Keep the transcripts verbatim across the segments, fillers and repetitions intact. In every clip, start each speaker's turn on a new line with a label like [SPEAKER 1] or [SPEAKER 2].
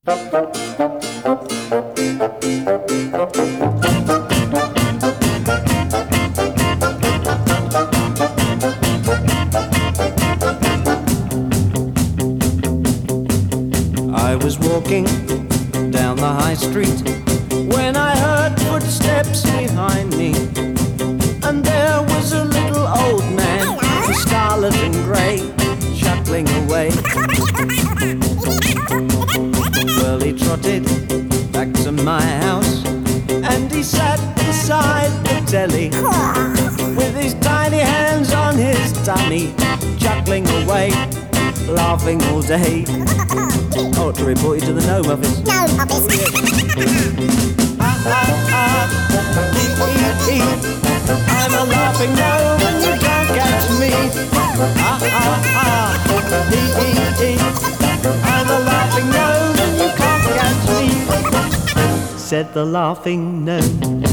[SPEAKER 1] I was walking down the high street when I heard footsteps behind me, and there was a little old man, scarlet and grey, chuckling away. Well, he trotted back to my house, and he sat beside the telly with his tiny hands on his tummy, chuckling away, laughing all day. Oh, to report you to the Gnome Office.
[SPEAKER 2] Gnome Office.
[SPEAKER 1] Ah, ah, ah, ee, ee, ee. I'm a laughing gnome and you can't catch me. Ah, ah, ah, ee, ee, ee. I'm a laughing gnome and you can't catch me, said the laughing gnome.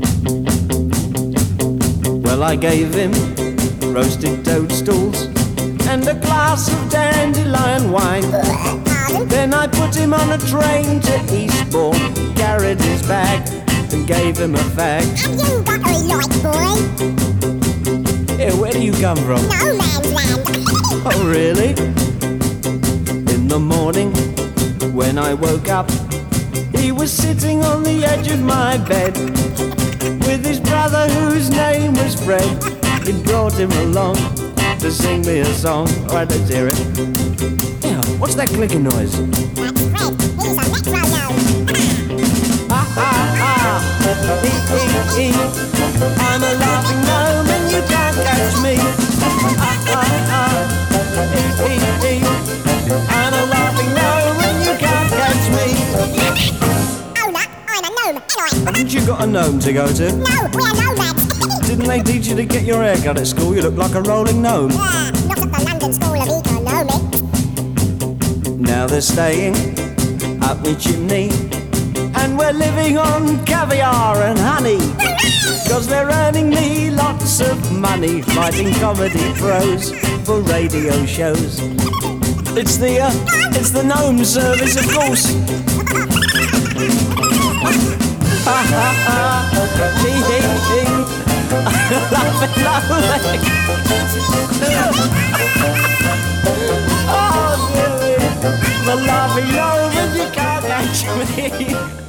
[SPEAKER 1] Well, I gave him roasted toadstools and a glass of dandelion wine. Then I put him on a train to Eastbourne, carried his bag and gave him a fag.
[SPEAKER 2] Have you got a light, boy?
[SPEAKER 1] Hey, where do you come from?
[SPEAKER 2] No man's land.
[SPEAKER 1] Oh, really? In the morning, when I woke up, he was sitting on the edge of my bed with his brother whose name was Fred. He brought him along to sing me a song. Alright, let's hear it. Yeah, what's that clicking noise?
[SPEAKER 2] That's Fred. He's a metro gnome.
[SPEAKER 1] Ah, ah, ah, ee, ee, ee. I'm a laughing gnome and you can't catch me. Ah, ah, ah, ee, ee, ee. I'm a laughing gnome and you can't catch me.
[SPEAKER 2] Owner, I'm a gnome. Anyway.
[SPEAKER 1] Haven't you got a gnome to go to?
[SPEAKER 2] No, we're nomads.
[SPEAKER 1] Didn't they teach you to get your hair cut at school? You look like a rolling gnome.
[SPEAKER 2] Yeah, not at the London School of Economics.
[SPEAKER 1] Now they're staying up my chimney, and we're living on caviar and honey, cause they're earning me lots of money writing comedy prose for radio shows. It's the, uh, it's the gnome service, of course. Ha ha ha, hee hee hee, laughing lovely. Oh, dearie, the laughing gnome and you can't catch me.